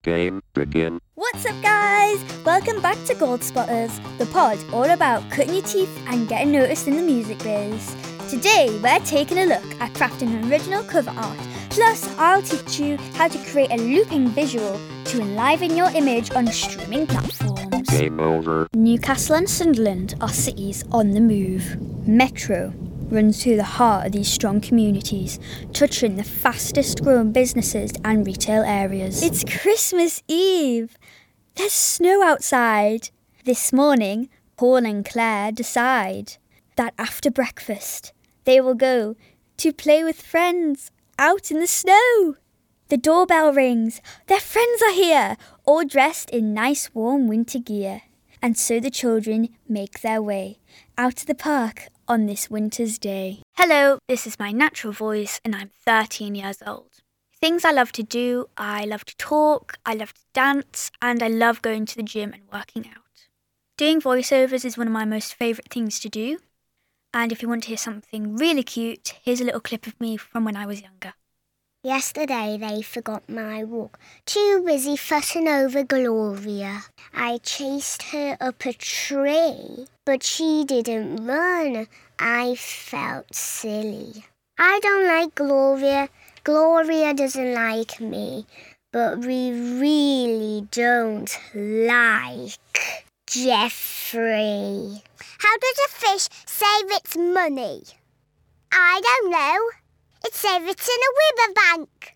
Game begin. What's up, guys? Welcome back to Gold Spotters, the pod all about cutting your teeth and getting noticed in the music biz. Today, we're taking a look at crafting original cover art. Plus, I'll teach you how to create a looping visual to enliven your image on streaming platforms. Game over. Newcastle and Sunderland are cities on the move. Metro runs through the heart of these strong communities, touching the fastest growing businesses and retail areas. It's Christmas Eve. There's snow outside. This morning, Paul and Claire decide that after breakfast, they will go to play with friends out in the snow. The doorbell rings. Their friends are here, all dressed in nice warm winter gear. And so the children make their way out to the park on this winter's day. Hello, this is my natural voice and I'm 13 years old. Things I love to do: I love to talk, I love to dance, and I love going to the gym and working out. Doing voiceovers is one of my most favourite things to do. And if you want to hear something really cute, here's a little clip of me from when I was younger. Yesterday they forgot my walk. Too busy fussing over Gloria. I chased her up a tree, but she didn't run. I felt silly. I don't like Gloria. Gloria doesn't like me. But we really don't like Jeffrey. How does a fish save its money? I don't know. It saves it in a riverbank.